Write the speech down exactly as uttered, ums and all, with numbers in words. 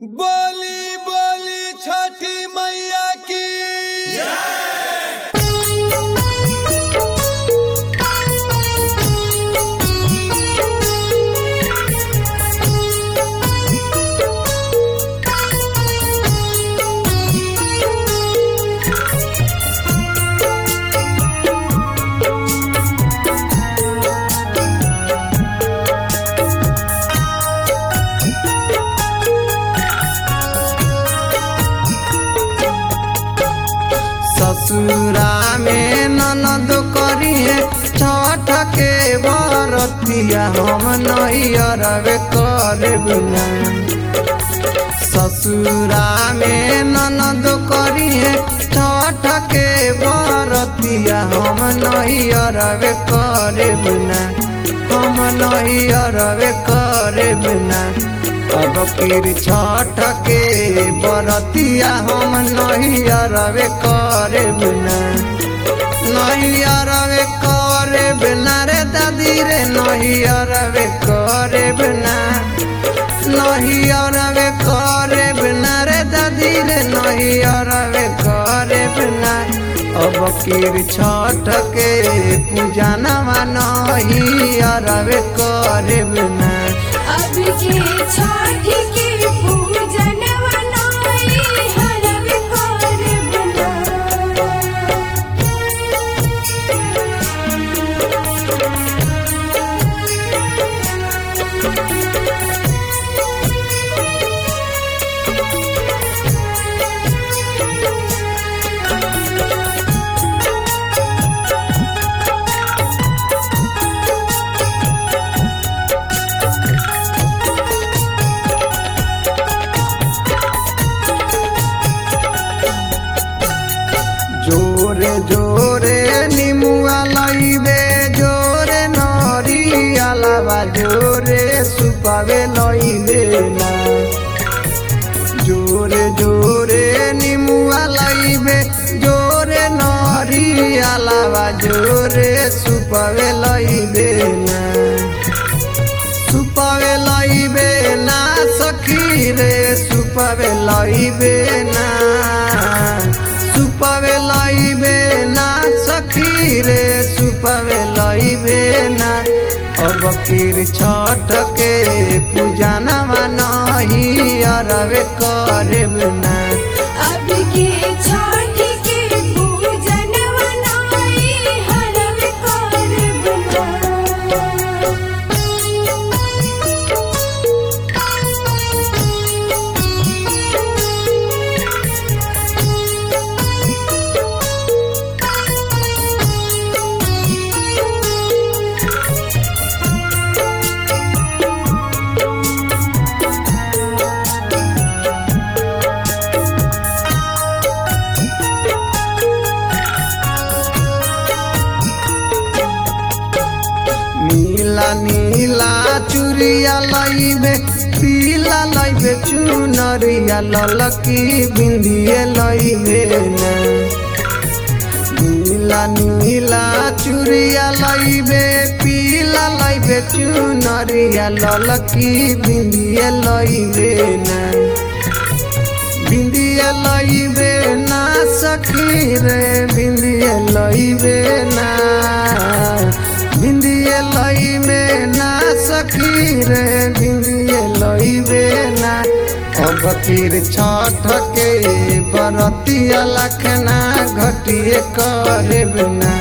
बोली बोली छठी मैया की ससुरा में ननद करिए छठ के बरतिया हम नैहरवे करब ना। ससुरा में ननद करिए छठ के बरतिया हम नैहरवे करब ना, हम नैहरवे करब ना। अब फिर छठ के बरतिया हम नैहरवे करब ना, नैहरवे करब ना रे दादी रे, नैहरवे करब ना, नैहरवे करब ना रे दादी रे, नैहरवे करब ना। अब फिर छठ के पूजा नवा नैहरवे करब ना। अब के छठ के पूजनवा नैहरवे करब ना। जोरे जोरे निमुआ लइबे, जोरे नरियलवा, जोरे सुपावे लइबे ना। जोरे जोरे निमुआ लइबे, जोरे नरियलवा, जोरे सुपावे लइबे ना। सुपावे लइबे ना सखी रे, सुपावे लइबे ना, सुपावे लइबे ना सखी रे, सुपावे लइबे ना। अब फिर छठ के पूजा नवा नैहरवे करब ना। अब के छठ के पूजनवा नैहरवे करब ना। नीला नीला चूड़िया लइबे, पीला लइबे चुनरिया, ललकी बिंदिए लइबे ना। नीला नीला चूड़िया लइबे, पीला लइबे चुनरिया, ललकी बिंदिए लइबे ना। बिंदिए लइबे ना सखी रे, बिंदिए लइबे ना, बिंदिए लइबे ना सखी रे, बिंदिए लइबे ना। अब फिर छठ के बरतिया लखना घटिए करब ना।